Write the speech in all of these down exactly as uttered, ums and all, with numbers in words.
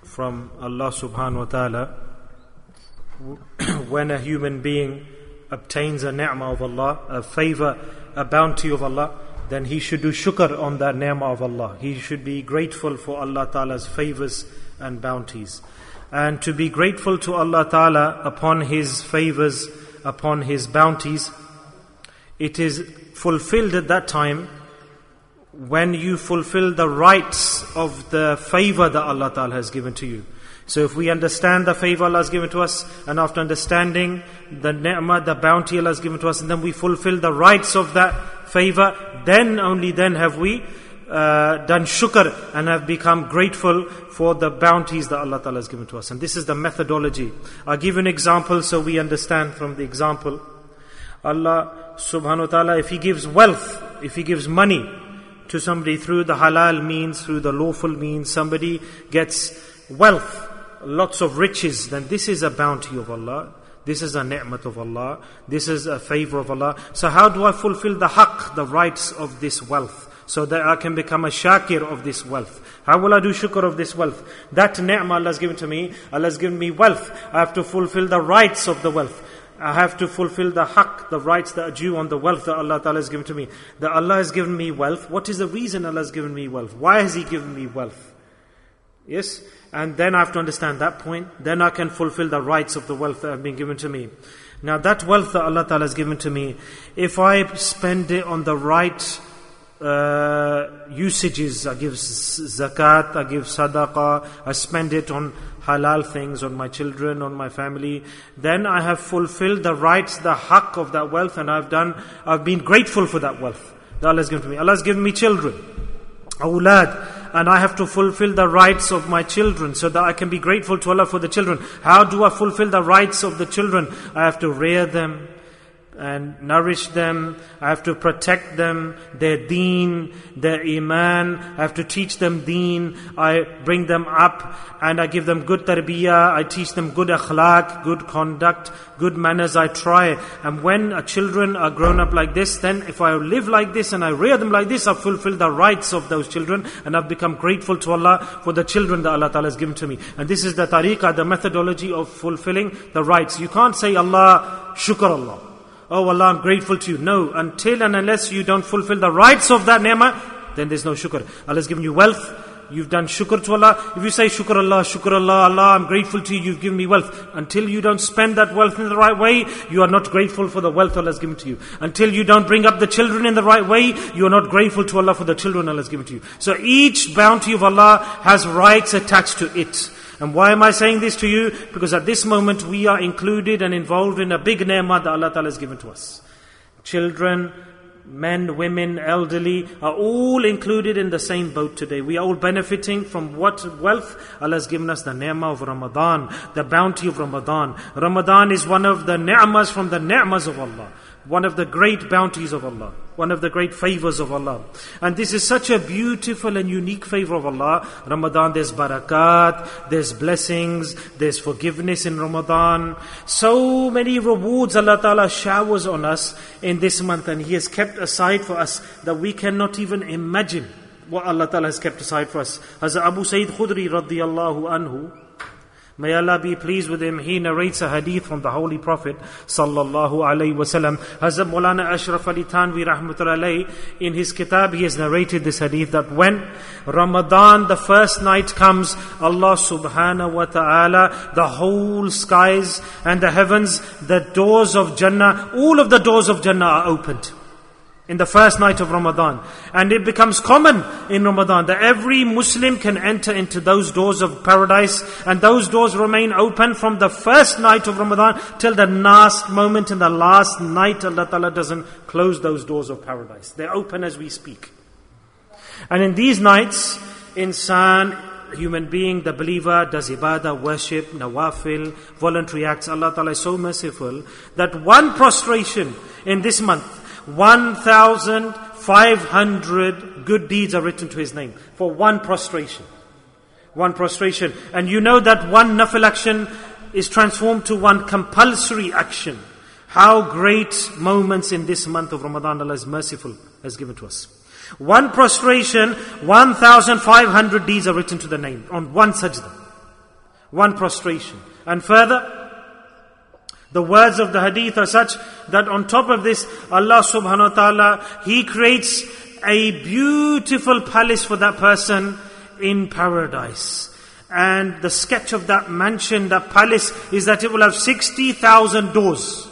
from Allah subhanahu wa ta'ala, when a human being obtains a ni'mah of Allah, a favor, a bounty of Allah, then he should do shukr on that ni'mah of Allah. He should be grateful for Allah Ta'ala's favors and bounties. And to be grateful to Allah Ta'ala upon His favors, upon His bounties, it is fulfilled at that time when you fulfill the rights of the favor that Allah Ta'ala has given to you. So if we understand the favor Allah has given to us, and after understanding the ni'mah, the bounty Allah has given to us, and then we fulfill the rights of that favor, then only then have we uh, done shukr and have become grateful for the bounties that Allah Ta'ala has given to us. And this is the methodology. I'll give an example so we understand from the example. Allah subhanahu wa ta'ala, if He gives wealth, if He gives money to somebody through the halal means, through the lawful means, somebody gets wealth, lots of riches, then this is a bounty of Allah. This is a ni'mat of Allah. This is a favor of Allah. So how do I fulfill the haqq, the rights of this wealth, so that I can become a shakir of this wealth? How will I do shukr of this wealth? That ni'mah Allah has given to me, Allah has given me wealth. I have to fulfill the rights of the wealth. I have to fulfill the haqq, the rights that are due on the wealth that Allah Ta'ala has given to me. That Allah has given me wealth. What is the reason Allah has given me wealth? Why has He given me wealth? Yes? And then I have to understand that point. Then I can fulfill the rights of the wealth that have been given to me. Now that wealth that Allah Ta'ala has given to me, if I spend it on the right uh, usages, I give zakat, I give sadaqah, I spend it on halal things, on my children, on my family, then I have fulfilled the rights, the haqq of that wealth, and I've done, I've been grateful for that wealth that Allah has given to me. Allah has given me children, awlad, and I have to fulfill the rights of my children so that I can be grateful to Allah for the children. How do I fulfill the rights of the children? I have to rear them and nourish them. I have to protect them, their deen, their iman. I have to teach them deen. I bring them up and I give them good tarbiyah. I teach them good akhlaq, good conduct, good manners. I try. And when our children are grown up like this, then if I live like this and I rear them like this, I've fulfilled the rights of those children and I've become grateful to Allah for the children that Allah Ta'ala has given to me. And this is the tariqah, the methodology of fulfilling the rights. You can't say Allah, shukr Allah. Oh Allah, I'm grateful to you. No, until and unless you don't fulfill the rights of that ni'mah, then there's no shukr. Allah has given you wealth, you've done shukr to Allah. If you say shukr Allah, shukr Allah, Allah, I'm grateful to you, you've given me wealth. Until you don't spend that wealth in the right way, you are not grateful for the wealth Allah has given to you. Until you don't bring up the children in the right way, you are not grateful to Allah for the children Allah has given to you. So each bounty of Allah has rights attached to it. And why am I saying this to you? Because at this moment we are included and involved in a big ni'mah that Allah Ta'ala has given to us. Children, men, women, elderly are all included in the same boat today. We are all benefiting from what wealth Allah has given us, the ni'mah of Ramadan, the bounty of Ramadan. Ramadan is one of the ni'mahs from the ni'mahs of Allah. One of the great bounties of Allah. One of the great favors of Allah. And this is such a beautiful and unique favor of Allah. Ramadan, there's barakat, there's blessings, there's forgiveness in Ramadan. So many rewards Allah Ta'ala showers on us in this month. And He has kept aside for us that we cannot even imagine what Allah Ta'ala has kept aside for us. Hazrat Abu Sayyid Khudri radiyallahu anhu, may Allah be pleased with him, he narrates a hadith from the Holy Prophet sallallahu alaihi wasallam. Hazrat Maulana Ashraf Ali Thanvi rahmatullahi alayhi, in his kitab, he has narrated this hadith that when Ramadan, the first night comes, Allah subhanahu wa ta'ala, the whole skies and the heavens, the doors of Jannah, all of the doors of Jannah are opened in the first night of Ramadan. And it becomes common in Ramadan that every Muslim can enter into those doors of paradise, and those doors remain open from the first night of Ramadan till the last moment in the last night. Allah Ta'ala doesn't close those doors of paradise. They're open as we speak. And in these nights, insan, human being, the believer, does ibadah, worship, nawafil, voluntary acts. Allah Ta'ala is so merciful that one prostration in this month, one thousand five hundred good deeds are written to His name for one prostration. One prostration. And you know that one nafil action is transformed to one compulsory action. How great moments in this month of Ramadan Allah is merciful has given to us. One prostration, one thousand five hundred deeds are written to the name on one sajda. One prostration. And further, the words of the hadith are such that on top of this, Allah subhanahu wa ta'ala, He creates a beautiful palace for that person in paradise. And the sketch of that mansion, that palace, is that it will have sixty thousand doors.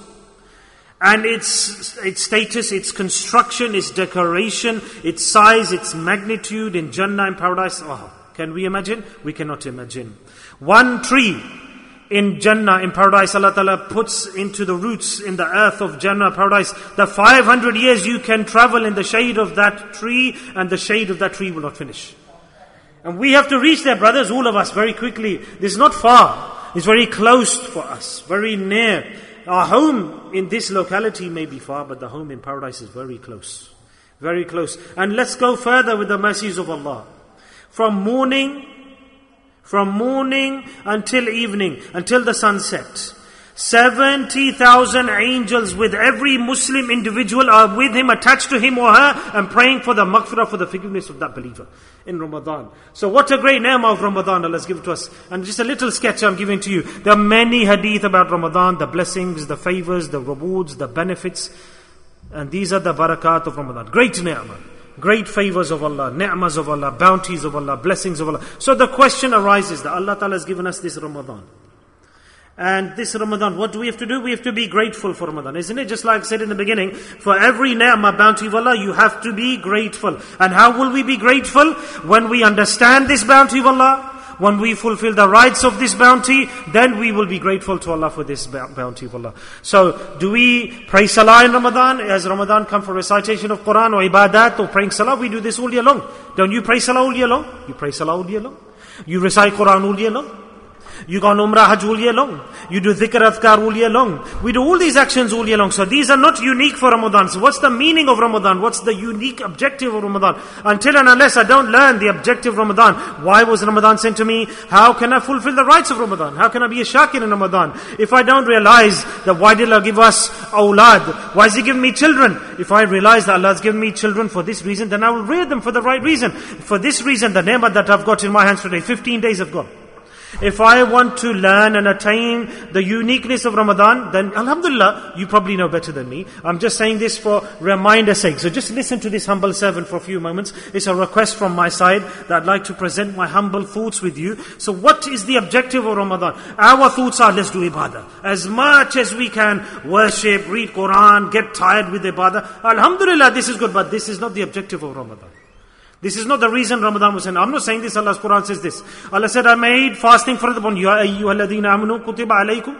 And its its status, its construction, its decoration, its size, its magnitude in Jannah, in paradise. Oh, can we imagine? We cannot imagine. One tree in Jannah, in paradise, Allah Ta'ala puts into the roots in the earth of Jannah, paradise, that five hundred years you can travel in the shade of that tree, and the shade of that tree will not finish. And we have to reach there, brothers, all of us, very quickly. This is not far. It's very close for us, very near. Our home in this locality may be far, but the home in paradise is very close. Very close. And let's go further with the mercies of Allah. From morning, from morning until evening, until the sunset, seventy thousand angels with every Muslim individual are with him, attached to him or her, and praying for the maghfirah, for the forgiveness of that believer in Ramadan. So what a great ni'mah of Ramadan Allah has given to us. And just a little sketch I'm giving to you. There are many hadith about Ramadan, the blessings, the favors, the rewards, the benefits. And these are the barakat of Ramadan. Great ni'mah. Great favors of Allah, ni'mas of Allah, bounties of Allah, blessings of Allah. So the question arises that Allah Ta'ala has given us this Ramadan. And this Ramadan, what do we have to do? We have to be grateful for Ramadan, isn't it? Just like I said in the beginning, for every ni'mah, bounty of Allah, you have to be grateful. And how will we be grateful? When we understand this bounty of Allah, when we fulfill the rights of this bounty, then we will be grateful to Allah for this bounty of Allah. So, do we pray salah in Ramadan? As Ramadan come for recitation of Quran or ibadat or praying salah, we do this all year long. Don't you pray salah all year long? You pray salah all year long. You recite Quran all year long. You go on Umrah, Hajj all year long. You do dhikr, adhkar all year long. We do all these actions all year long. So these are not unique for Ramadan. So what's the meaning of Ramadan? What's the unique objective of Ramadan? Until and unless I don't learn the objective of Ramadan, why was Ramadan sent to me? How can I fulfill the rights of Ramadan? How can I be a shakir in Ramadan? If I don't realize that why did Allah give us awlad? Why has He given me children? If I realize that Allah has given me children for this reason, then I will rear them for the right reason. For this reason, the ni'mah that I've got in my hands today, fifteen days have gone. If I want to learn and attain the uniqueness of Ramadan, then Alhamdulillah, you probably know better than me. I'm just saying this for reminder's sake. So just listen to this humble servant for a few moments. It's a request from my side that I'd like to present my humble thoughts with you. So what is the objective of Ramadan? Our thoughts are, let's do ibadah. As much as we can, worship, read Quran, get tired with ibadah. Alhamdulillah, this is good, but this is not the objective of Ramadan. This is not the reason Ramadan was sent. I'm not saying this, Allah's Quran says this. Allah said, I made fasting for upon you. Ya ayyuhalladhina amanu kutiba alaykum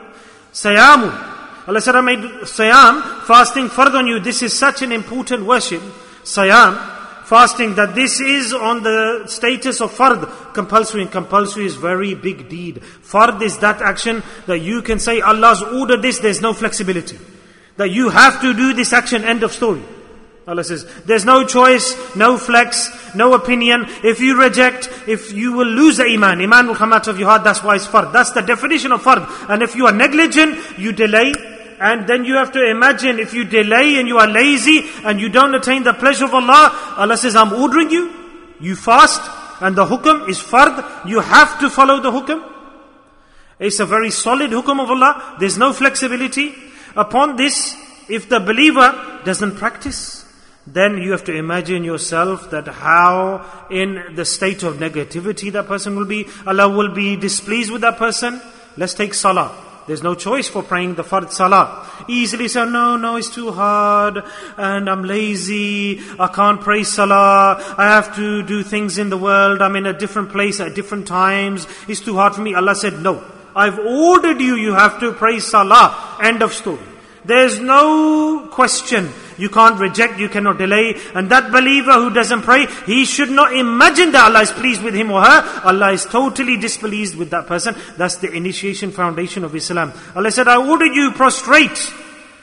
sayamun. Allah said, I made sayam, fasting fard on you. This is such an important worship. Sayam, fasting, that this is on the status of fard, compulsory. And compulsory is very big deed. Fard is that action that you can say, Allah's ordered this, there's no flexibility. That you have to do this action, end of story. Allah says, there's no choice, no flex, no opinion. If you reject, if you will lose the iman, iman will come out of your heart, that's why it's fard. That's the definition of fard. And if you are negligent, you delay. And then you have to imagine, if you delay and you are lazy and you don't attain the pleasure of Allah, Allah says, I'm ordering you, you fast, and the hukum is fard. You have to follow the hukum. It's a very solid hukum of Allah. There's no flexibility. Upon this, if the believer doesn't practice, then you have to imagine yourself that how in the state of negativity that person will be. Allah will be displeased with that person. Let's take salah. There's no choice for praying the fard salah. Easily say, no, no, it's too hard, and I'm lazy, I can't pray salah, I have to do things in the world, I'm in a different place at different times, it's too hard for me. Allah said, no, I've ordered you, you have to pray salah. End of story. There's no question. You can't reject, you cannot delay. And that believer who doesn't pray, he should not imagine that Allah is pleased with him or her. Allah is totally displeased with that person. That's the initiation foundation of Islam. Allah said, I ordered you prostrate.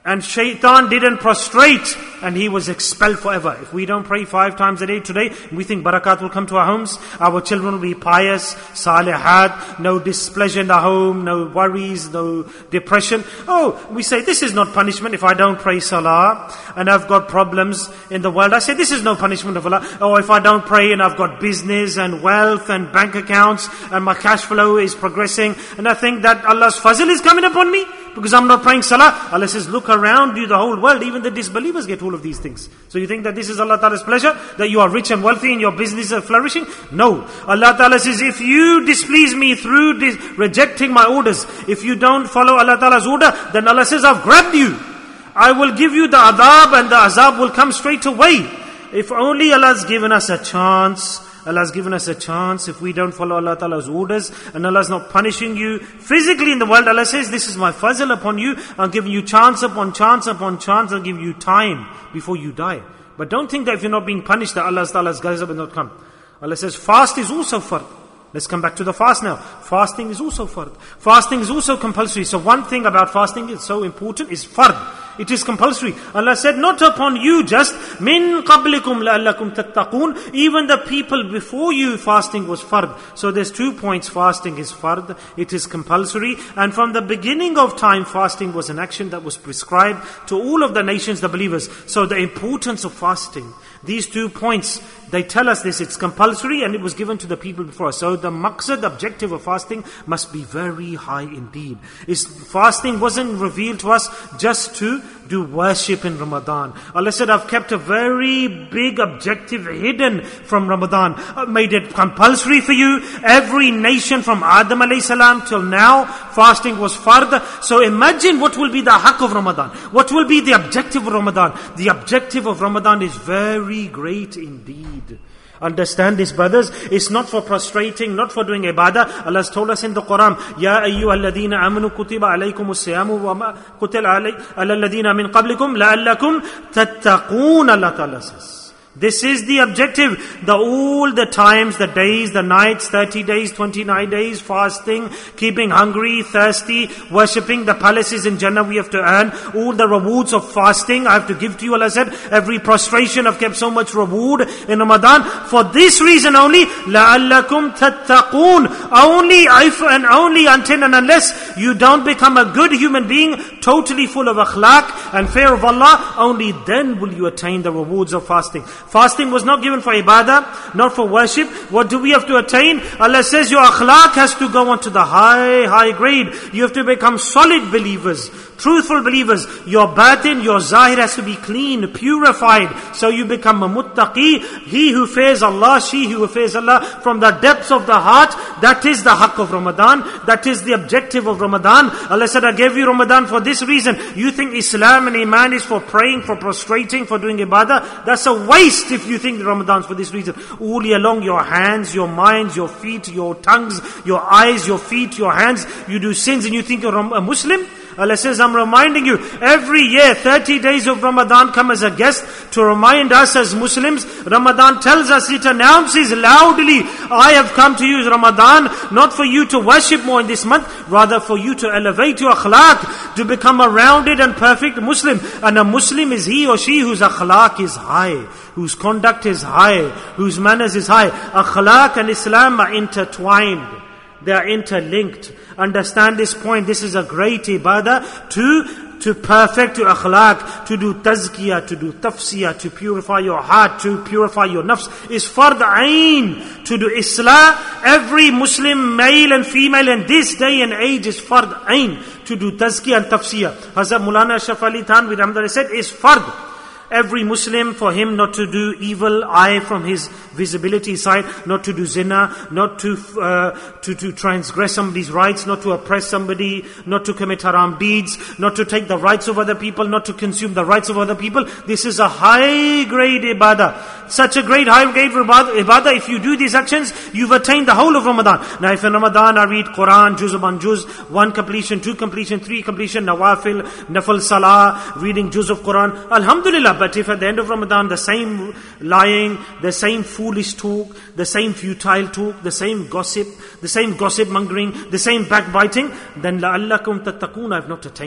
And shaitan didn't prostrate, and he was expelled forever. If we don't pray five times a day today, we think barakat will come to our homes, our children will be pious, salihat, no displeasure in the home, no worries, no depression. Oh, we say this is not punishment if I don't pray salah, and I've got problems in the world. I say this is no punishment of Allah. Oh, if I don't pray and I've got business and wealth and bank accounts, and my cash flow is progressing, and I think that Allah's fazl is coming upon me, because I'm not praying salah. Allah says, look around you, the whole world, even the disbelievers get all of these things. So you think that this is Allah Ta'ala's pleasure? That you are rich and wealthy and your business is flourishing? No. Allah Ta'ala says, if you displease me through dis- rejecting my orders, if you don't follow Allah Ta'ala's order, then Allah says, I've grabbed you. I will give you the adab, and the azab will come straight away. If only Allah's given us a chance, Allah's given us a chance. If we don't follow Allah Ta'ala's orders, and Allah's not punishing you physically in the world, Allah says, this is my fazl upon you. I'm giving you chance upon chance upon chance. I'll give you time before you die. But don't think that if you're not being punished, that Allah Ta'ala's ghazab will not come. Allah says, fast is also fard. Let's come back to the fast now. Fasting is also fard. Fasting is also compulsory. So one thing about fasting is so important is fard. It is compulsory. Allah said, not upon you just, min qablikum la'allakum tattaqoon. Even the people before you, fasting was fard. So there's two points. Fasting is fard. It is compulsory. And from the beginning of time, fasting was an action that was prescribed to all of the nations, the believers. So the importance of fasting. These two points, they tell us this, it's compulsory and it was given to the people before us. So the maqsad, objective of fasting must be very high indeed. Is fasting wasn't revealed to us just to do worship in Ramadan. Allah said, I've kept a very big objective hidden from Ramadan. I've made it compulsory for you. Every nation from Adam alayhi salam till now, fasting was fard. So imagine what will be the haqq of Ramadan. What will be the objective of Ramadan? The objective of Ramadan is very great indeed. Understand this, brothers. It's not for prostrating, not for doing ibadah. Allah has told us in the Quran, Ya ayyuhalladhina amanu kutiba alaykumus siyamu wa ma kutila alladhina min qablikum la'allakum tattaqoon. Allah Ta'ala says. This is the objective. The all the times, the days, the nights, thirty days, twenty-nine days, fasting, keeping hungry, thirsty, worshipping the palaces in Jannah we have to earn. All the rewards of fasting I have to give to you. Allah said, every prostration I've kept so much reward in Ramadan. For this reason only, لَعَلَّكُمْ تَتَّقُونَ. Only if and only until and unless you don't become a good human being, totally full of akhlaq and fear of Allah, only then will you attain the rewards of fasting. Fasting was not given for ibadah, not for worship. What do we have to attain? Allah says your akhlaq has to go on to the high, high grade. You have to become solid believers, truthful believers. Your batin, your zahir has to be clean, purified. So you become a muttaqi. He who fears Allah, she who fears Allah from the depths of the heart. That is the haqq of Ramadan. That is the objective of Ramadan. Allah said, I gave you Ramadan for this reason. You think Islam and Iman is for praying, for prostrating, for doing ibadah? That's a waste if you think Ramadan is for this reason. All year long, your hands, your minds, your feet, your tongues, your eyes, your feet, your hands, you do sins and you think you're a Muslim? Allah says, I'm reminding you, every year, thirty days of Ramadan come as a guest to remind us as Muslims. Ramadan tells us, it announces loudly, I have come to you as Ramadan, not for you to worship more in this month, rather for you to elevate your akhlaq, to become a rounded and perfect Muslim. And a Muslim is he or she whose akhlaq is high, whose conduct is high, whose manners is high. Akhlaq and Islam are intertwined. They are interlinked. Understand this point. This is a great ibadah to, to perfect your akhlaq, to do tazkiyah, to do tafsiyah, to purify your heart, to purify your nafs. Is fard ayn. To do islah, every Muslim, male and female in this day and age is fard ayn. To do tazkiyah and tafsiyah. Hazrat Mulana Ashraf Ali Thanvi Rahmatullah said, is fard. Every Muslim, for him not to do evil eye from his visibility side, not to do zina, not to uh, to to transgress somebody's rights, not to oppress somebody, not to commit haram deeds, not to take the rights of other people, not to consume the rights of other people. This is a high grade ibadah. Such a great high grade ibadah. If you do these actions, you've attained the whole of Ramadan. Now if in Ramadan I read Quran, juz upon juz, one completion, two completion, three completion, nawafil, nafal salah, reading juz of Quran, alhamdulillah. But if at the end of Ramadan the same lying, the same foolish talk, the same futile talk, the same gossip, the same gossip mongering, the same backbiting, then la'allakum tattaqoon, I've not attained.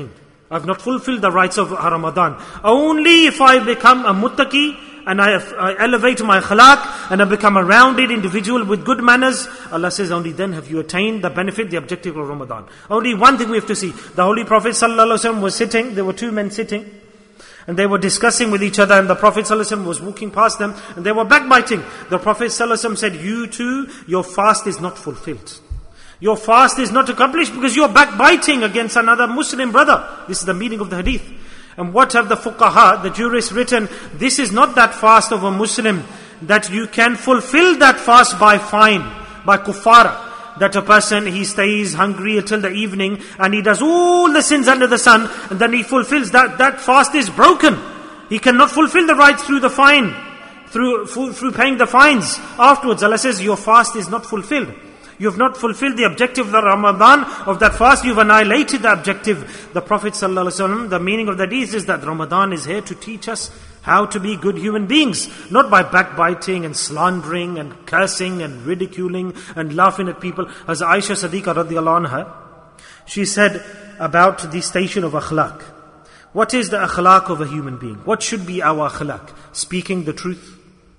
I've not fulfilled the rights of Ramadan. Only if I become a muttaqi and I, I elevate my akhlaq and I become a rounded individual with good manners, Allah says, only then have you attained the benefit, the objective of Ramadan. Only one thing we have to see. The Holy Prophet ﷺ was sitting, there were two men sitting, and they were discussing with each other, and the Prophet ﷺ was walking past them, and they were backbiting. The Prophet ﷺ said, you too, your fast is not fulfilled. Your fast is not accomplished because you are backbiting against another Muslim brother. This is the meaning of the hadith. And what have the fuqaha, the jurists written? This is not that fast of a Muslim that you can fulfill that fast by fine, by kuffara. That a person, he stays hungry until the evening and he does all the sins under the sun and then he fulfills that. That fast is broken. He cannot fulfill the right through the fine, through, through paying the fines. Afterwards, Allah says, your fast is not fulfilled. You have not fulfilled the objective of the Ramadan, of that fast. You've annihilated the objective. The Prophet ﷺ, the meaning of that is, is that Ramadan is here to teach us how to be good human beings. Not by backbiting and slandering and cursing and ridiculing and laughing at people. As Aisha Siddiqa radiallahu anha, she said about the station of akhlaq. What is the akhlaq of a human being? What should be our akhlaq? Speaking the truth.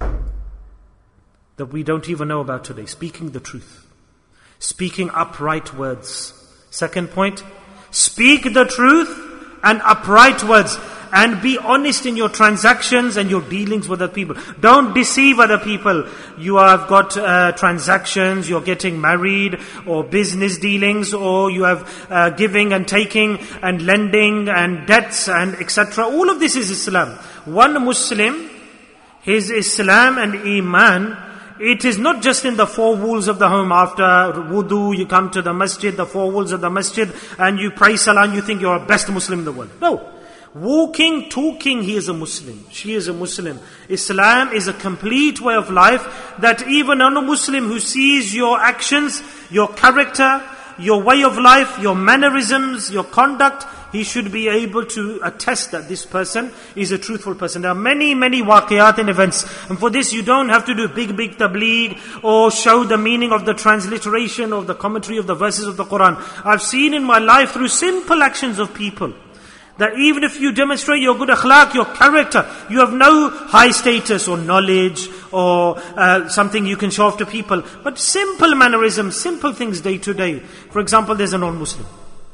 That we don't even know about today. Speaking the truth. Speaking upright words. Second point, speak the truth and upright words. And be honest in your transactions and your dealings with other people. Don't deceive other people. You have got uh, transactions, you're getting married, or business dealings, or you have uh, giving and taking and lending and debts and et cetera. All of this is Islam. One Muslim, his Islam and Iman, it is not just in the four walls of the home. After wudu, you come to the masjid, the four walls of the masjid, and you pray salah and you think you're the best Muslim in the world. No. Walking, talking, he is a Muslim. She is a Muslim. Islam is a complete way of life that even a non-Muslim who sees your actions, your character, your way of life, your mannerisms, your conduct, he should be able to attest that this person is a truthful person. There are many, many waqiyat and events. And for this you don't have to do big, big tabligh or show the meaning of the transliteration of the commentary of the verses of the Quran. I've seen in my life through simple actions of people that even if you demonstrate your good akhlaq, your character, you have no high status or knowledge or uh, something you can show off to people. But simple mannerisms, simple things day to day. For example, there's a non-Muslim.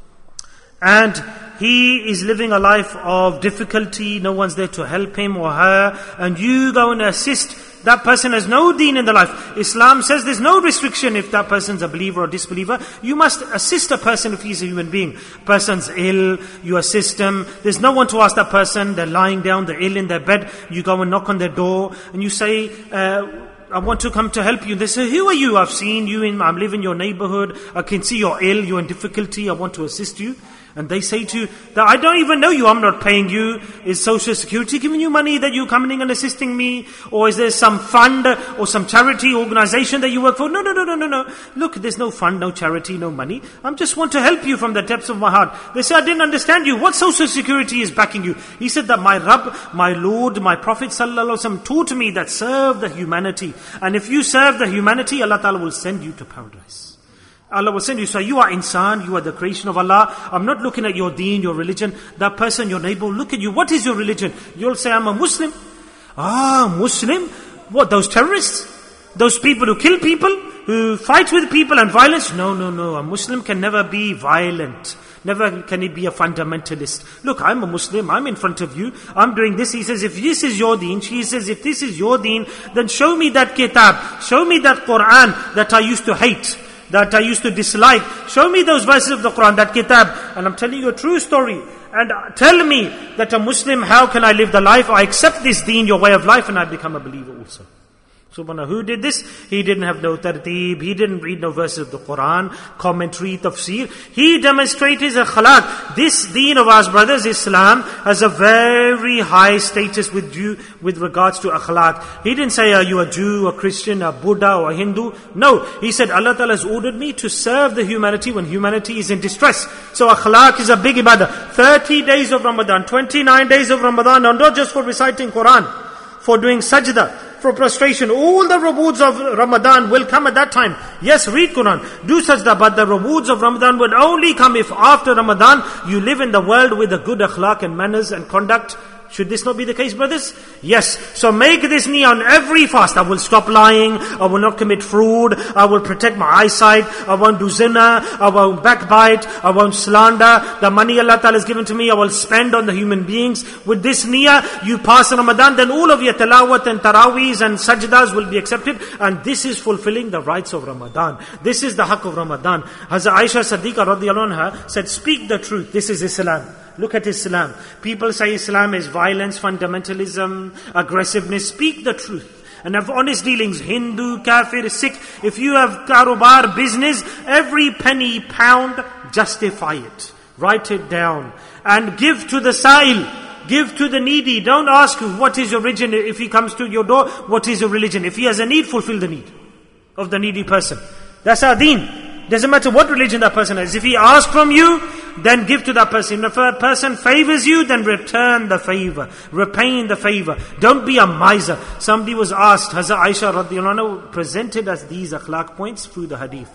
And he is living a life of difficulty, no one's there to help him or her, and you go and assist. That person has no deen in the life. Islam says there's no restriction if that person's a believer or disbeliever. You must assist a person if he's a human being. Person's ill, you assist him. There's no one to ask that person. They're lying down, they're ill in their bed. You go and knock on their door and you say, uh, I want to come to help you. They say, who are you? I've seen you, in, I'm living in your neighborhood. I can see you're ill, you're in difficulty. I want to assist you. And they say to you, that I don't even know you, I'm not paying you. Is Social Security giving you money that you're coming and assisting me? Or is there some fund or some charity organization that you work for? No, no, no, no, no, no. Look, there's no fund, no charity, no money. I just want to help you from the depths of my heart. They say, I didn't understand you. What Social Security is backing you? He said that my Rabb, my Lord, my Prophet sallallahu alaihi wasallam taught me that serve the humanity. And if you serve the humanity, Allah Ta'ala will send you to paradise. Allah will send you. So you are insan, you are the creation of Allah. I'm not looking at your deen, your religion. That person, your neighbor, look at you. What is your religion? You'll say, I'm a Muslim. Ah, Muslim? What, those terrorists? Those people who kill people? Who fight with people and violence? No, no, no. A Muslim can never be violent. Never can he be a fundamentalist. Look, I'm a Muslim, I'm in front of you, I'm doing this. He says, if this is your deen, she says, if this is your deen, then show me that kitab, show me that Quran that I used to hate, that I used to dislike. Show me those verses of the Quran, that kitab. And I'm telling you a true story. And tell me that a Muslim, how can I live the life? I accept this deen, your way of life, and I become a believer also. Subhanallah, who did this? He didn't have no tarteeb, he didn't read no verses of the Quran, commentary, tafsir. He demonstrated his akhlaq. This deen of ours, brothers, Islam, has a very high status with you, with regards to akhlaq. He didn't say, are you a Jew, a Christian, a Buddha, or a Hindu? No, he said, Allah Ta'ala has ordered me to serve the humanity when humanity is in distress. So akhlaq is a big ibadah. thirty days of Ramadan, twenty-nine days of Ramadan, and not just for reciting Quran, for doing sajda, for prostration. All the rewards of Ramadan will come at that time. Yes, read Quran, do sajda, but the rewards of Ramadan will only come if after Ramadan you live in the world with a good akhlaq and manners and conduct. Should this not be the case, brothers? Yes. So make this niyyah on every fast. I will stop lying. I will not commit fraud. I will protect my eyesight. I won't do zina. I won't backbite. I won't slander. The money Allah Ta'ala has given to me, I will spend on the human beings. With this niyyah, you pass Ramadan, then all of your tilawat and taraweehs and sajdas will be accepted. And this is fulfilling the rights of Ramadan. This is the haqq of Ramadan. Hazrat Aisha Siddiqa radiallahu anha said, speak the truth. This is Islam. Look at Islam. People say Islam is violence, fundamentalism, aggressiveness. Speak the truth. And have honest dealings. Hindu, Kafir, Sikh. If you have karobar, business, every penny, pound, justify it. Write it down. And give to the sa'il. Give to the needy. Don't ask what is your religion. If he comes to your door, what is your religion? If he has a need, fulfill the need of the needy person. That's our deen. Doesn't matter what religion that person has. If he asks from you, then give to that person. If a person favors you, then return the favor. Repay the favor. Don't be a miser. Somebody was asked, Hazrat Aisha radiallahu anha presented us these akhlaq points through the hadith.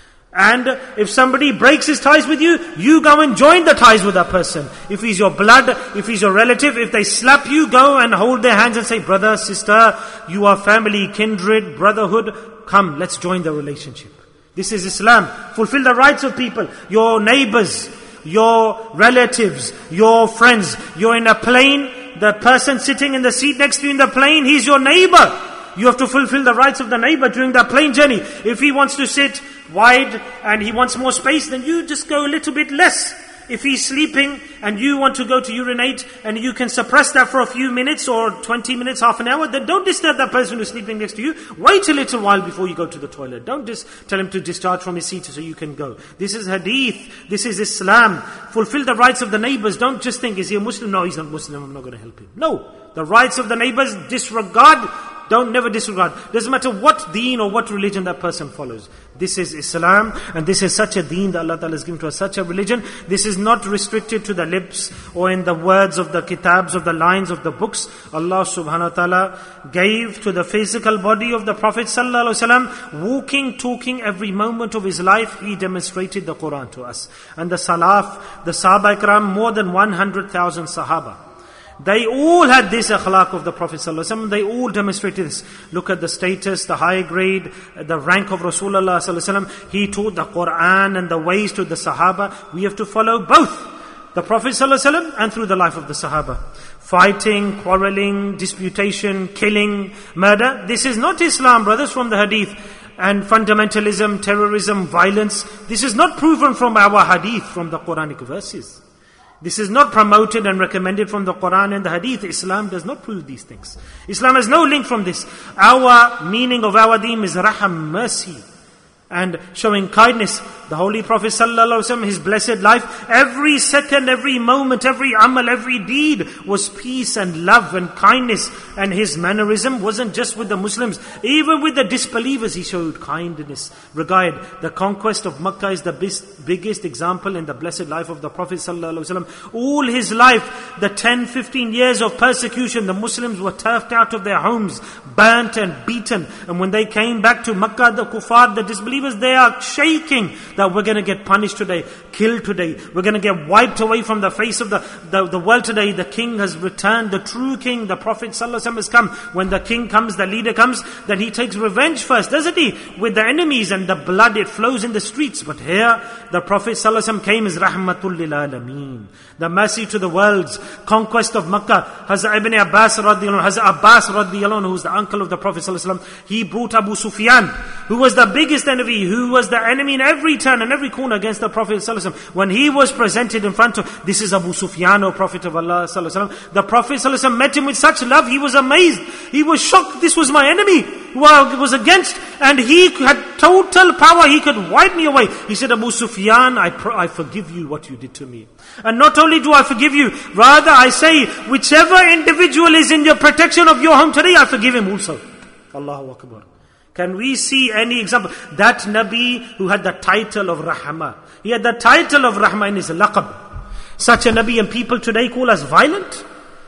And if somebody breaks his ties with you, you go and join the ties with that person. If he's your blood, if he's your relative, if they slap you, go and hold their hands and say, brother, sister, you are family, kindred, brotherhood. Come, let's join the relationship. This is Islam. Fulfill the rights of people. Your neighbors, your relatives, your friends. You're in a plane, the person sitting in the seat next to you in the plane, he's your neighbor. You have to fulfill the rights of the neighbor during that plane journey. If he wants to sit wide and he wants more space, then you just go a little bit less. If he's sleeping and you want to go to urinate and you can suppress that for a few minutes or twenty minutes, half an hour, then don't disturb that person who's sleeping next to you. Wait a little while before you go to the toilet. Don't just tell him to discharge from his seat so you can go. This is hadith. This is Islam. Fulfill the rights of the neighbors. Don't just think, is he a Muslim? No, he's not Muslim. I'm not going to help him. No. The rights of the neighbors, disregard. Don't never disregard. Doesn't matter what deen or what religion that person follows. This is Islam, and this is such a deen that Allah Ta'ala has given to us, such a religion. This is not restricted to the lips or in the words of the kitabs, of the lines of the books. Allah Subhanahu wa Ta'ala gave to the physical body of the Prophet Sallallahu Alaihi Wasallam, walking, talking every moment of his life. He demonstrated the Quran to us. And the Salaf, the Sahaba Ikram, more than one hundred thousand Sahaba. They all had this akhlaq of the Prophet ﷺ. They all demonstrated this. Look at the status, the high grade, the rank of Rasulullah ﷺ. He taught the Quran and the ways to the Sahaba. We have to follow both the Prophet ﷺ and through the life of the Sahaba. Fighting, quarreling, disputation, killing, murder. This is not Islam, brothers, from the hadith. And fundamentalism, terrorism, violence. This is not proven from our hadith, from the Quranic verses. This is not promoted and recommended from the Quran and the Hadith. Islam does not prove these things. Islam has no link from this. Our meaning of our deen is raham, mercy, and showing kindness. The Holy Prophet Sallallahu Alaihi Wasallam, his blessed life, every second, every moment, every amal, every deed was peace and love and kindness. And his mannerism wasn't just with the Muslims. Even with the disbelievers, he showed kindness, regard. The conquest of Makkah is the biggest, biggest example in the blessed life of the Prophet Sallallahu Alaihi Wasallam. All his life, the ten, fifteen years of persecution, the Muslims were turfed out of their homes, burnt and beaten. And when they came back to Makkah, the kuffar, the disbelievers, they are shaking that we're going to get punished today, killed today. We're going to get wiped away from the face of the, the, the world today. The king has returned, the true king, the Prophet ﷺ has come. When the king comes, the leader comes, then he takes revenge first, doesn't he? With the enemies, and the blood, it flows in the streets. But here, the Prophet ﷺ came as Rahmatul lil Alameen, the mercy to the worlds, conquest of Makkah. Hazrat Ibn Abbas radiallahu anhu, Hazrat Abbas radiallahu anhu, who's the uncle of the Prophet ﷺ, he brought Abu Sufyan, who was the biggest enemy, who was the enemy in every turn and every corner against the Prophet ﷺ. When he was presented in front of, this is Abu Sufyan, O Prophet of Allah ﷺ, the Prophet ﷺ met him with such love, he was amazed. He was shocked. This was my enemy who I was against, and he had total power. He could wipe me away. He said, Abu Sufyan, I, pr- I forgive you what you did to me. And not only do I forgive you, rather I say, whichever individual is in your protection of your home today, I forgive him also. Allahu Akbar. Can we see any example? That Nabi who had the title of Rahmah. He had the title of Rahmah in his laqab. Such a Nabi, and people today call us violent.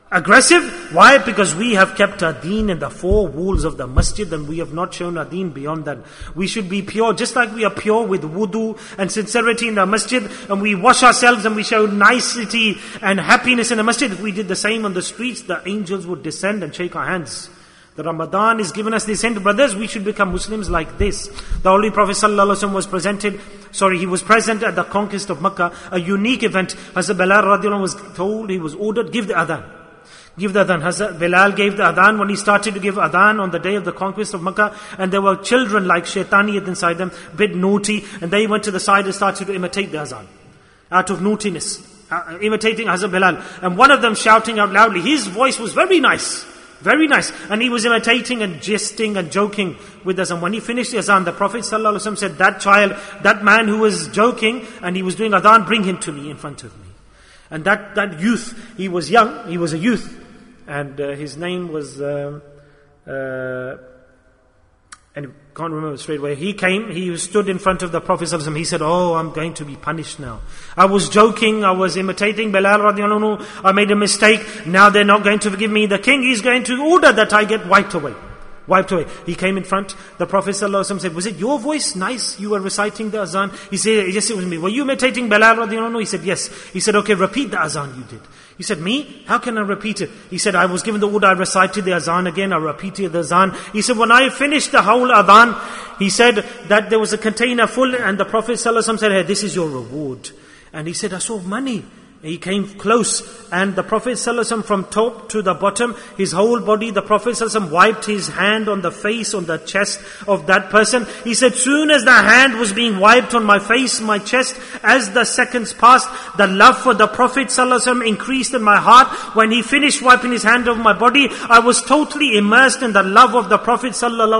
aggressive. Why? Because we have kept our deen in the four walls of the masjid and we have not shown our deen beyond that. We should be pure, just like we are pure with wudu and sincerity in the masjid, and we wash ourselves and we show nicety and happiness in the masjid. If we did the same on the streets, the angels would descend and shake our hands. The Ramadan is given us this hint, brothers, we should become Muslims like this. The Holy Prophet ﷺ was presented, sorry, he was present at the conquest of Makkah, a unique event. Hazrat Bilal radiallahu anhu was told, he was ordered, give the adhan. Give the adhan. Hazrat Bilal gave the adhan when he started to give adhan on the day of the conquest of Makkah, and there were children like shaitaniyat inside them, bit naughty, and they went to the side and started to imitate the adhan. Out of naughtiness, uh, imitating Hazrat Bilal. And one of them shouting out loudly, his voice was very nice. Very nice. And he was imitating and jesting and joking with us. And when he finished the azan, the Prophet ﷺ said, that child, that man who was joking and he was doing adhan, bring him to me in front of me. And that, that youth, he was young, he was a youth. And uh, his name was, uh, uh, and I can't remember straight away. He came, he stood in front of the Prophet ﷺ. He said, oh, I'm going to be punished now. I was joking, I was imitating Bilal radiallahu anhu. I made a mistake. Now they're not going to forgive me. The king is going to order that I get wiped away. Wiped away. He came in front. The Prophet ﷺ said, was it your voice nice? You were reciting the azan? He said, yes, it was me. Were you imitating Bilal radiallahu anhu? He said, yes. He said, okay, repeat the azan you did. He said, me? How can I repeat it? He said, I was given the order, I recited the azan again, I repeated the azan. He said, when I finished the whole adhan, he said that there was a container full, and the Prophet ﷺ said, hey, this is your reward. And he said, I saw money. He came close, and the Prophet ﷺ from top to the bottom, his whole body, the Prophet ﷺ wiped his hand on the face, on the chest of that person. He said, soon as the hand was being wiped on my face, my chest, as the seconds passed, the love for the Prophet ﷺ increased in my heart. When he finished wiping his hand over my body, I was totally immersed in the love of the Prophet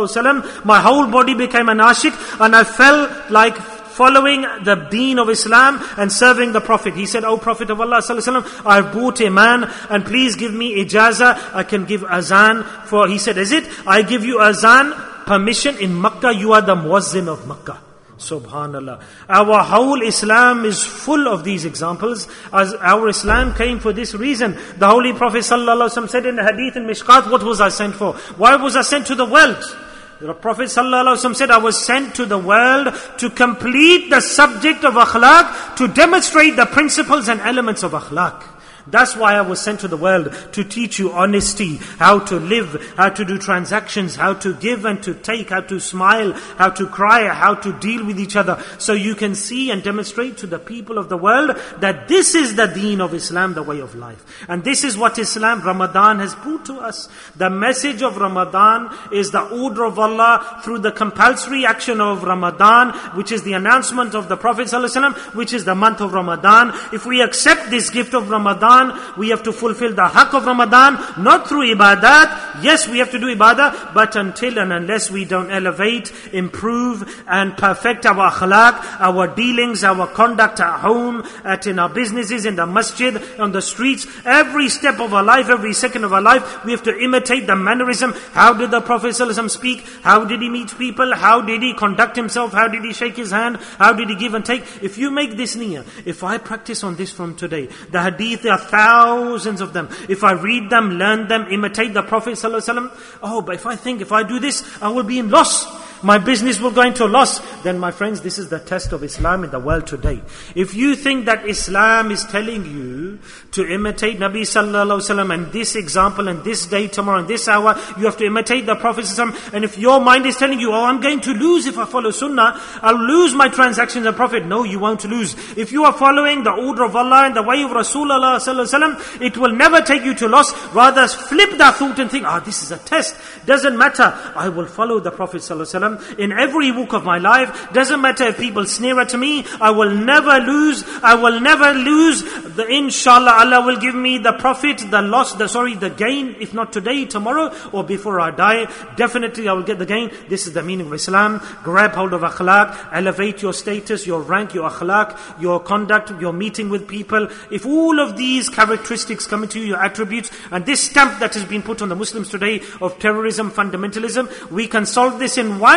ﷺ. My whole body became an ashik, and I felt like following the deen of Islam and serving the Prophet. He said, O Prophet of Allah ﷺ, I have brought a man, and please give me ijazah, I can give azan for, he said, is it? I give you azan permission in Makkah, you are the muazzin of Makkah. Subhanallah. Our whole Islam is full of these examples. As our Islam came for this reason. The Holy Prophet ﷺ said in the hadith in Mishkat, what was I sent for? Why was I sent to the world? The Prophet ﷺ said, I was sent to the world to complete the subject of akhlaq, to demonstrate the principles and elements of akhlaq. That's why I was sent to the world, to teach you honesty, how to live, how to do transactions, how to give and to take, how to smile, how to cry, how to deal with each other. So you can see and demonstrate to the people of the world that this is the deen of Islam, the way of life. And this is what Islam, Ramadan has brought to us. The message of Ramadan is the order of Allah through the compulsory action of Ramadan, which is the announcement of the Prophet ﷺ, which is the month of Ramadan. If we accept this gift of Ramadan, we have to fulfill the haqq of Ramadan, not through ibadat. Yes, we have to do ibadah, but until and unless we don't elevate, improve and perfect our akhlaq, our dealings, our conduct at home, at in our businesses, in the masjid, on the streets, every step of our life, every second of our life, we have to imitate the mannerism. How did the Prophet ﷺ speak? How did he meet people? How did he conduct himself? How did he shake his hand? How did he give and take? If you make this niyyah, if I practice on this from today, the hadith, there are thousands of them. If I read them, learn them, imitate the Prophet ﷺ, oh, but if I think, if I do this, I will be in loss. My business will go into loss. Then my friends, this is the test of Islam in the world today. If you think that Islam is telling you to imitate Nabi Sallallahu Alaihi Wasallam and this example and this day, tomorrow and this hour, you have to imitate the Prophet Sallallahu Alaihi Wasallam. And if your mind is telling you, oh, I'm going to lose if I follow Sunnah, I'll lose my transactions and Prophet. No, you won't lose. If you are following the order of Allah and the way of Rasulullah Sallallahu Alaihi Wasallam, it will never take you to loss. Rather flip that thought and think, ah, oh, this is a test. Doesn't matter. I will follow the Prophet Sallallahu Alaihi Wasallam in every walk of my life. Doesn't matter if people sneer at me, I will never lose. I will never lose. The inshallah, Allah will give me the profit, the loss, the sorry, the gain. If not today, tomorrow, or before I die, definitely I will get the gain. This is the meaning of Islam. Grab hold of akhlaq, elevate your status, your rank, your akhlaq, your conduct, your meeting with people. If all of these characteristics come into you, your attributes, and this stamp that has been put on the Muslims today of terrorism, fundamentalism, we can solve this in one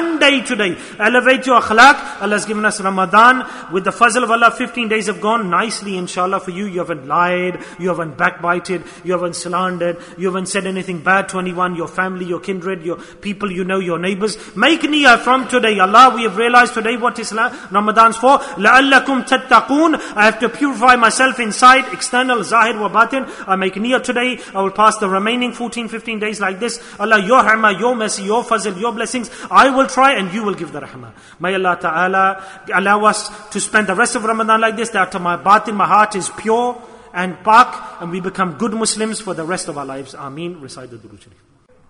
one day today. Elevate your akhlaq. Allah has given us Ramadan. With the fazl of Allah, fifteen days have gone nicely, inshallah, for you. You haven't lied, you haven't backbited, you haven't slandered, you haven't said anything bad to anyone, your family, your kindred, your people you know, your neighbors. Make niyyah from today. Allah, we have realized today what Islam, Ramadan's for. لَعَلَّكُمْ تَتَّقُونَ. I have to purify myself inside, external, zahir wa batin. I make niyyah today. I will pass the remaining fourteen, fifteen days like this. Allah, your rahmah, your mercy, your fazl, your blessings. I will try and you will give the rahmah. May Allah Ta'ala allow us to spend the rest of Ramadan like this, that my batin, my heart is pure and pak, and we become good Muslims for the rest of our lives. Ameen. Recite the Durood Sharif.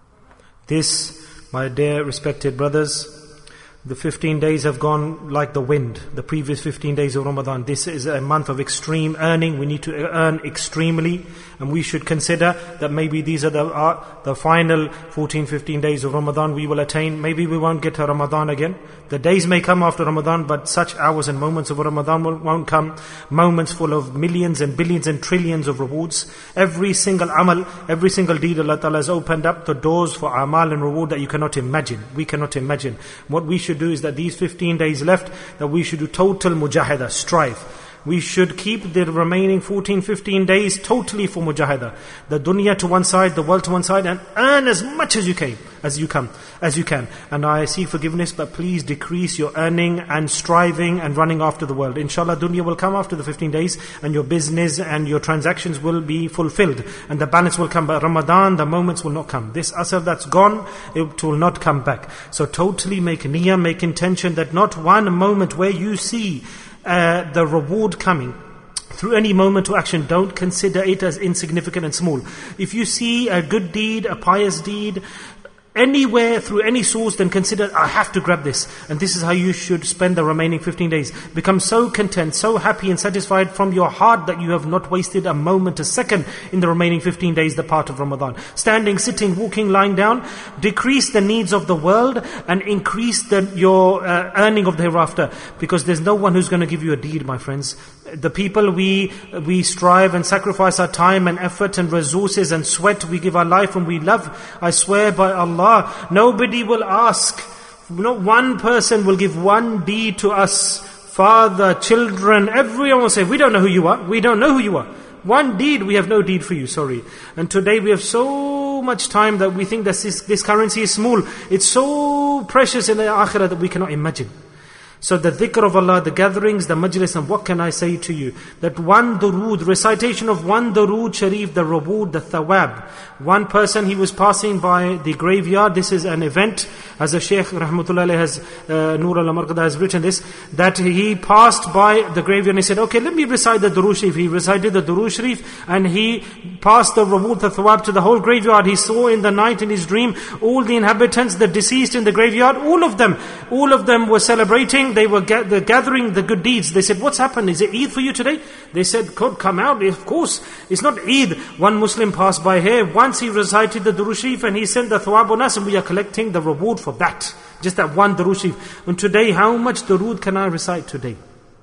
This, my dear respected brothers, the fifteen days have gone like the wind. The previous fifteen days of Ramadan. This is a month of extreme earning. We need to earn extremely. And we should consider that maybe these are the, uh, the final fourteen, fifteen days of Ramadan we will attain. Maybe we won't get to Ramadan again. The days may come after Ramadan, but such hours and moments of Ramadan won't come. Moments full of millions and billions and trillions of rewards. Every single amal, every single deed, Allah Ta'ala has opened up the doors for amal and reward that you cannot imagine. We cannot imagine. What we should do is that these fifteen days left, that we should do total mujahidah, strive. We should keep the remaining fourteen, fifteen days totally for mujahidah. The dunya to one side, the world to one side, and earn as much as you can, as you can, as you can. And I seek forgiveness, but please decrease your earning and striving and running after the world. Inshallah, dunya will come after the fifteen days, and your business and your transactions will be fulfilled, and the balance will come. But Ramadan, the moments will not come. This asr that's gone, it will not come back. So totally make niyyah, make intention that not one moment where you see Uh, the reward coming through any moment to action, don't consider it as insignificant and small. If you see a good deed, a pious deed, anywhere, through any source, then consider, I have to grab this. And this is how you should spend the remaining fifteen days. Become so content, so happy and satisfied from your heart that you have not wasted a moment, a second in the remaining fifteen days, the part of Ramadan. Standing, sitting, walking, lying down. Decrease the needs of the world and increase the, your uh, earning of the hereafter. Because there's no one who's going to give you a deed, my friends. The people we we strive and sacrifice our time and effort and resources and sweat, we give our life and we love. I swear by Allah, nobody will ask. Not one person will give one deed to us. Father, children, everyone will say, we don't know who you are. We don't know who you are. One deed, we have no deed for you, sorry. And today we have so much time that we think that this, this currency is small. It's so precious in the akhirah that we cannot imagine. So the dhikr of Allah, the gatherings, the majlis, and what can I say to you? That one durood, recitation of one durood sharif, the reward, the thawab. One person, he was passing by the graveyard. This is an event, as the Shaykh Rahmatullah Alayhi has, uh, Nur al-Marqada has written this, that he passed by the graveyard and he said, okay, let me recite the durood sharif. He recited the durood sharif and he passed the reward, the thawab to the whole graveyard. He saw in the night in his dream, all the inhabitants, the deceased in the graveyard, all of them, all of them were celebrating. They were ga- gathering the good deeds. They said, what's happened? Is it Eid for you today? They said, could come out. Of course, it's not Eid. One Muslim passed by here. Once he recited the Durood Sharif and he sent the Thawab on us, and we are collecting the reward for that. Just that one Durood Sharif. And today, how much Durood can I recite today?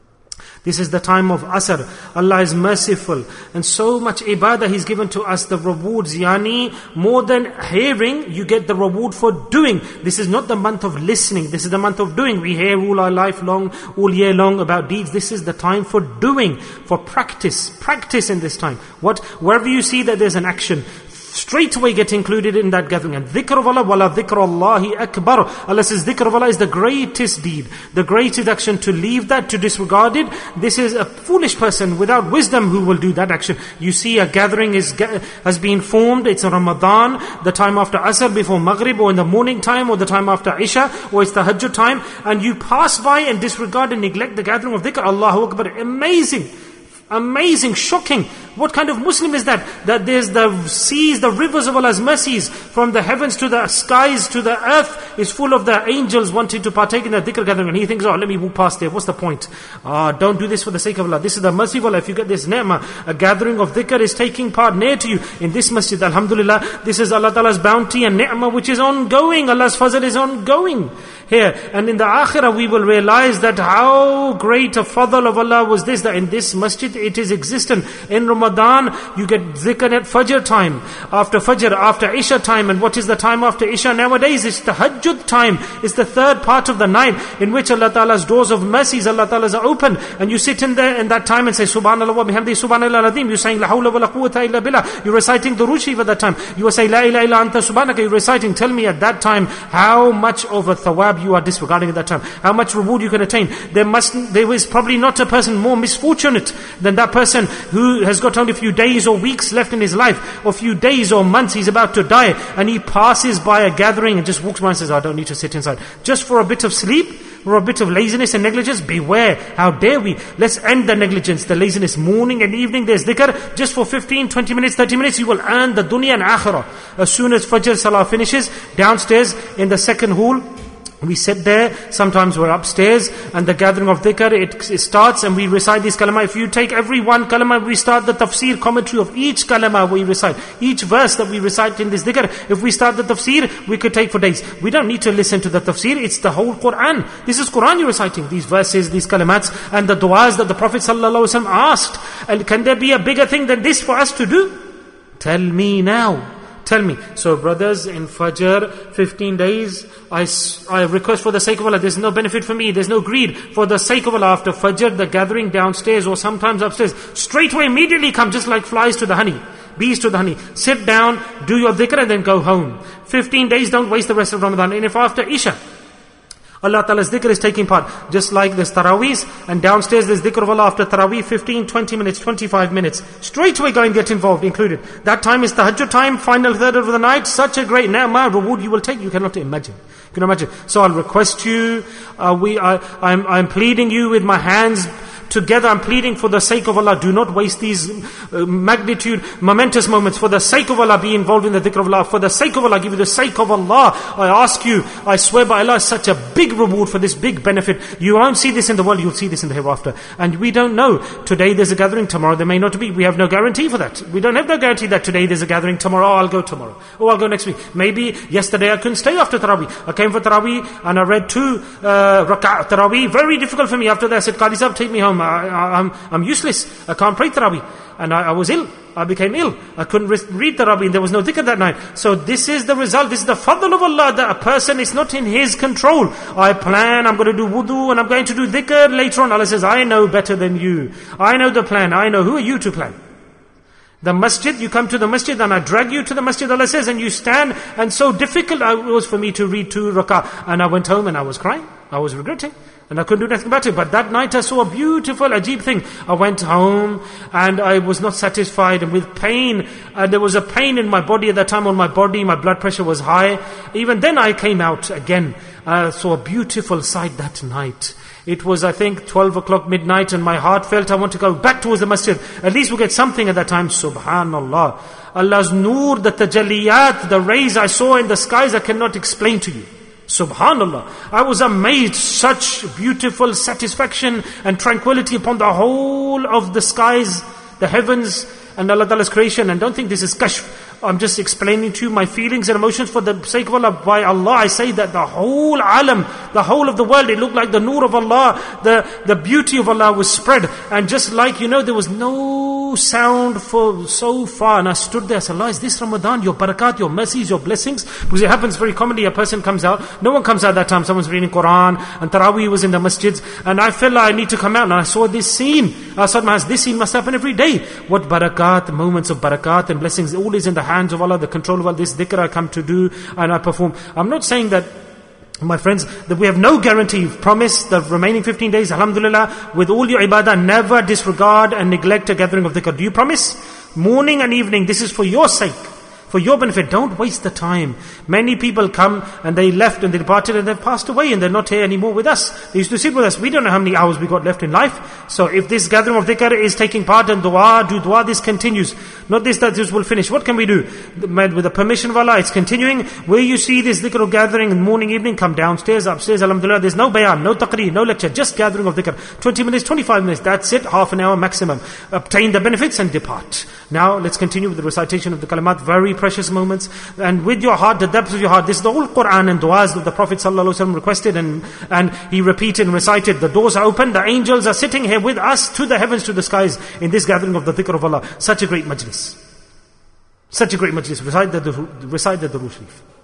This is the time of Asr. Allah is merciful. And so much ibadah He's given to us, the rewards. Yani, more than hearing, you get the reward for doing. This is not the month of listening. This is the month of doing. We hear all our life long, all year long about deeds. This is the time for doing, for practice. Practice in this time. What? Wherever you see that there's an action, straight away get included in that gathering. And dhikr of Allah, wala dhikr Allahi akbar. Allah says dhikr of Allah is the greatest deed, the greatest action. To leave that, to disregard it, this is a foolish person without wisdom who will do that action. You see a gathering is has been formed, it's a Ramadan, the time after Asr, before Maghrib, or in the morning time, or the time after Isha, or it's the Tahajjud time, and you pass by and disregard and neglect the gathering of dhikr. Allahu Akbar. Amazing. Amazing, shocking. What kind of Muslim is that? That there's the seas, the rivers of Allah's mercies, from the heavens to the skies to the earth, is full of the angels wanting to partake in the dhikr gathering. And he thinks, oh, let me walk past there. What's the point? Ah, don't do this for the sake of Allah. This is the mercy of Allah. If you get this ni'mah, a gathering of dhikr is taking part near to you. In this masjid, alhamdulillah, this is Allah Ta'ala's bounty and ni'mah which is ongoing. Allah's fazl is ongoing. here. And in the akhirah we will realize that how great a fadl of Allah was this, that in this masjid it is existent. In Ramadan you get zikr at Fajr time, after Fajr, after Isha time. And what is the time after Isha nowadays? It's the Tahajjud time. It's the third part of the night in which Allah Ta'ala's doors of mercies, Allah Ta'ala's are open. And you sit in there in that time and say Subhanallah wa bihamdi Subhanallah al-Azim. You're saying La hawla wa la quwwata illa billah. You're reciting the Rushi at that time. You are saying La ilaha illa anta subhanaka. You're reciting. Tell me at that time how much of a thawab you are disregarding at that time. How much reward you can attain. There must, there is probably not a person more misfortunate than that person who has got only a few days or weeks left in his life, or a few days or months, he's about to die, and he passes by a gathering and just walks by and says, I don't need to sit inside. Just for a bit of sleep, or a bit of laziness and negligence. Beware, how dare we? Let's end the negligence, the laziness. Morning and evening there's dhikr, just for fifteen, twenty minutes, thirty minutes, you will earn the dunya and akhirah. As soon as Fajr Salah finishes, downstairs in the second hall, we sit there, sometimes we're upstairs, and the gathering of dhikr, it, it starts, and we recite these kalama. If you take every one kalama, we start the tafsir commentary of each kalama we recite. Each verse that we recite in this dhikr, if we start the tafsir, we could take for days. We don't need to listen to the tafsir, it's the whole Quran. This is Quran you're reciting, these verses, these kalamats, and the du'as that the Prophet ﷺ asked. And can there be a bigger thing than this for us to do? Tell me now. Tell me. So brothers, in Fajr, fifteen days, I, I request for the sake of Allah, there's no benefit for me, there's no greed. For the sake of Allah, after Fajr, the gathering downstairs or sometimes upstairs, straight away, immediately come, just like flies to the honey, bees to the honey. Sit down, do your dhikr and then go home. fifteen days, don't waste the rest of Ramadan. And if after Isha, Allah Ta'ala's dhikr is taking part, just like there's Taraweehs, and downstairs there's dhikr of Allah after Taraweeh, fifteen, twenty minutes, twenty-five minutes. Straight away go and get involved, included. That time is Tahajjud time, final third of the night. Such a great ni'mah, reward you will take, you cannot imagine. You can imagine. So I'll request you, uh, we, I, I'm, I'm pleading you with my hands together, I'm pleading for the sake of Allah, do not waste these uh, magnitude, momentous moments. For the sake of Allah, be involved in the dhikr of Allah. For the sake of Allah, give you the sake of Allah. I ask you, I swear by Allah, such a big reward for this big benefit. You won't see this in the world, you'll see this in the hereafter. And we don't know. Today there's a gathering, tomorrow there may not be. We have no guarantee for that. We don't have no guarantee that today there's a gathering, tomorrow oh, I'll go tomorrow. Oh, I'll go next week. Maybe yesterday I couldn't stay after Taraweeh. I came for Taraweeh and I read two uh, rak'ah Taraweeh. Very difficult for me. After that I said, Qadi Sahib, take me home. I, I, I'm, I'm useless. I can't pray Taraweeh. And I, I was ill. I became ill. I couldn't re- read Taraweeh and there was no dhikr that night. So this is the result. This is the fadl of Allah, that a person is not in his control. I plan, I'm going to do wudu and I'm going to do dhikr later on. Allah says, I know better than you. I know the plan. I know. Who are you to plan? The masjid, you come to the masjid and I drag you to the masjid, Allah says, and you stand, and so difficult it was for me to read two rak'ah. And I went home and I was crying. I was regretting. And I couldn't do nothing about it. But that night I saw a beautiful, ajib thing. I went home and I was not satisfied, and with pain. And there was a pain in my body at that time, on my body. My blood pressure was high. Even then I came out again. I saw a beautiful sight that night. It was, I think, twelve o'clock midnight, and my heart felt I want to go back towards the masjid. At least we'll get something at that time. Subhanallah. Allah's nur, the tajalliyat, the rays I saw in the skies, I cannot explain to you. Subhanallah. I was amazed. Such beautiful satisfaction and tranquility upon the whole of the skies, the heavens, and Allah Ta'ala's creation. And don't think this is kashf. I'm just explaining to you my feelings and emotions for the sake of Allah. By Allah, I say that the whole alam, the whole of the world, it looked like the nur of Allah, the, the beauty of Allah was spread. And just like, you know, there was no sound for so far. And I stood there, I said, Allah, is this Ramadan? Your barakat, your mercies, your blessings? Because it happens very commonly, a person comes out, no one comes out that time, someone's reading Quran, and Taraweeh was in the masjids, and I felt like I need to come out, and I saw this scene. I said, this scene must happen every day. What barakat, moments of barakat and blessings, all is in the hands of Allah, the control of Allah. This dhikr I come to do and I perform. I'm not saying that, my friends, that we have no guarantee. Promise the remaining fifteen days, alhamdulillah, with all your ibadah, never disregard and neglect a gathering of dhikr. Do you promise? Morning and evening, this is for your sake, for your benefit. Don't waste the time. Many people come and they left and they departed and they've passed away and they're not here anymore with us. They used to sit with us. We don't know how many hours we got left in life. So if this gathering of dhikr is taking part in dua, do dua, this continues. Not this, that this will finish. What can we do? With the permission of Allah, it's continuing. Where you see this dhikr of gathering in morning, evening, come downstairs, upstairs, alhamdulillah. There's no bayan, no taqreer, no lecture, just gathering of dhikr. twenty minutes, twenty-five minutes, that's it, half an hour maximum. Obtain the benefits and depart. Now, let's continue with the recitation of the kalimat, very precious moments. And with your heart, the depths of your heart, this is the whole Quran and du'as that the Prophet ﷺ requested and, and he repeated and recited. The doors are open, the angels are sitting here with us to the heavens, to the skies in this gathering of the dhikr of Allah. Such a great majlis. Such a great majlis. Recite the, recite the Durood Sharif.